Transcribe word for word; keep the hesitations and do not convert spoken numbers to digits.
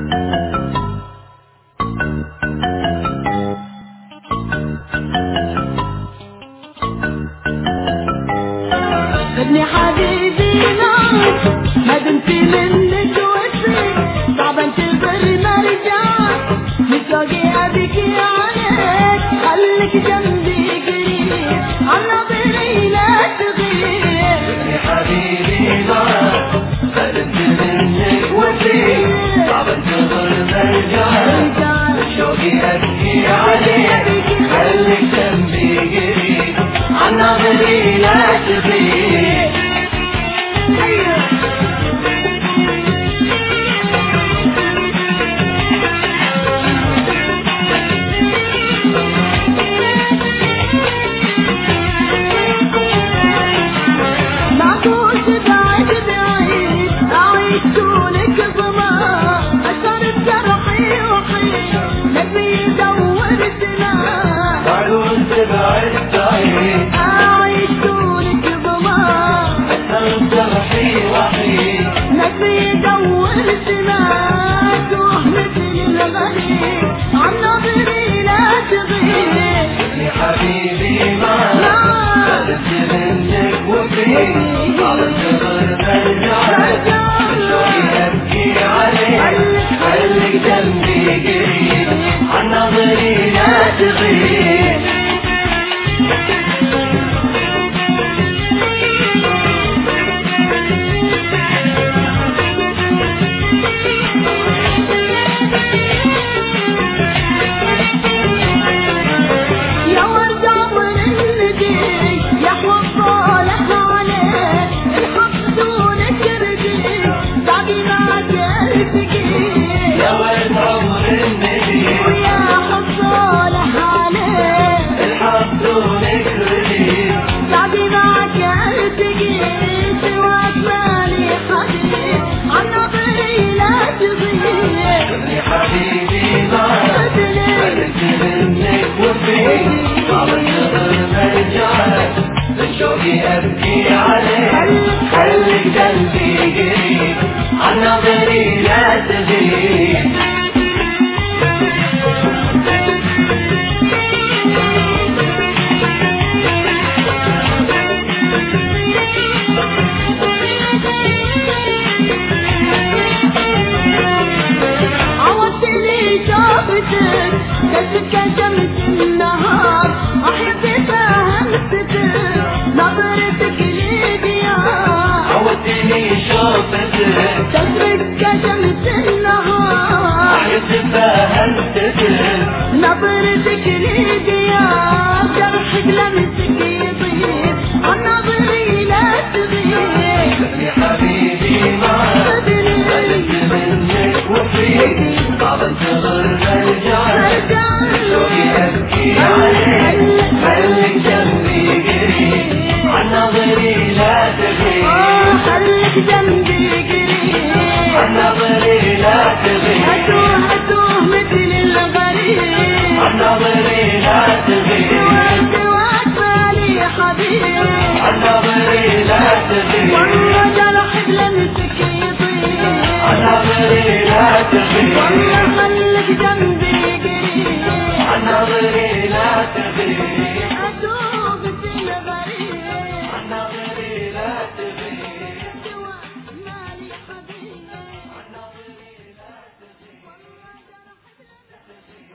خدني حبيبي نار ما دمت منك وسيم صعب انتظر ما رجعت مشتاقي ابكي عليك خليك جنبي قريب عن نظري لا تغيب. خدني حبيبي نار ما دمت منك وسيم صعب انتظر ما رجعت مشتاقي ابكي عليك خليك جنبي قريب عن نظري لا تغيب. حبيبي ما خلت منك وفيك صعب انتظر مرجعك شوقي ابكي عليك خليك جنبي قريب عن نظري لا تغيب. حبيبي ما خلت منك وفيك صعب انتظر مرجعك شوقي ابكي عليك خليك قلبي قريب عن نظري لا تغيب. قلبك كشمس النهار أحب فهمتك نظرتك لي ضياء عودتني شوفتك قلبك كشمس النهار أحب فهمتك نظرتك لي ضياء جرحك لمسك يطيب عن نظري لا تغيب. يا حبيبي ما خلت منك وفيك صعب انتظر مرجعك شوقي ابكي عليك خليك جنبي قريب عن نظري لا تغيب. خليك جنبي قريب عن نظري لا تغيب. أتوه أتوه مثل الغريب عن نظري لا تغيب. سواك مالي حبيب عن نظري لا تغيب. والله جرحك لمسك يطيب عن نظري لا تغيب. والله خليك جنبي قريب عن نظري